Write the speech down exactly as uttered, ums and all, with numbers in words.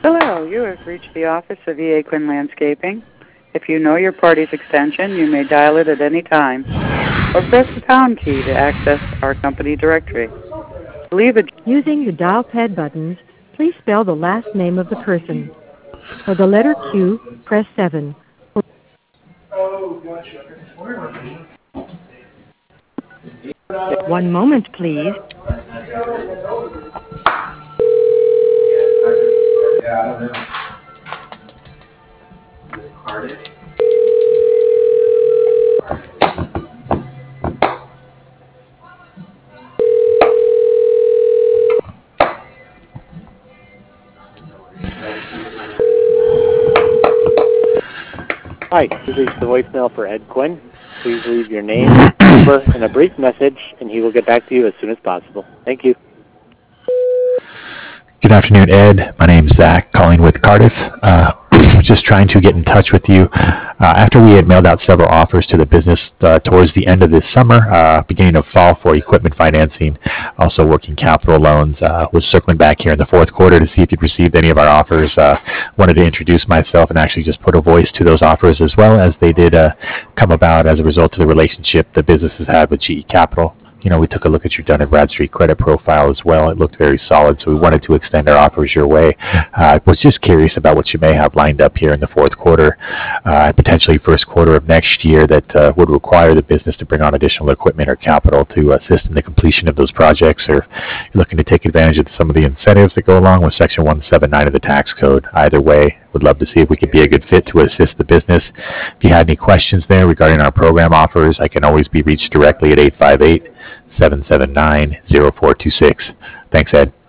Hello, you have reached the office of E A. Quinn Landscaping. If you know your party's extension, you may dial it at any time, or press the pound key to access our company directory. Leave a... Using the dial pad buttons, please spell the last name of the person. For the letter Q, press seven. One moment, please. Hi, you've reached the voicemail for Ed Quinn. Please leave your name, number, and a brief message, and he will get back to you as soon as possible. Thank you. Good afternoon, Ed. My name's Zach, calling with Cardiff. Uh, just trying to get in touch with you. Uh, after we had mailed out several offers to the business uh, towards the end of this summer, uh, beginning of fall for equipment financing, also working capital loans, uh, was circling back here in the fourth quarter to see if you'd received any of our offers. Uh, wanted to introduce myself and actually just put a voice to those offers, as well as they did uh, come about as a result of the relationship the business has had with G E Capital. You know, we took a look at your Dun and Bradstreet credit profile as well. It looked very solid, so we wanted to extend our offers your way. I uh, was just curious about what you may have lined up here in the fourth quarter, uh, potentially first quarter of next year, that uh, would require the business to bring on additional equipment or capital to assist in the completion of those projects, or you're looking to take advantage of some of the incentives that go along with Section one seventy-nine of the tax code. Either way, would love to see if we could be a good fit to assist the business. If you had any questions there regarding our program offers, I can always be reached directly at eight five eight, seven seven nine, zero four two six. Thanks, Ed.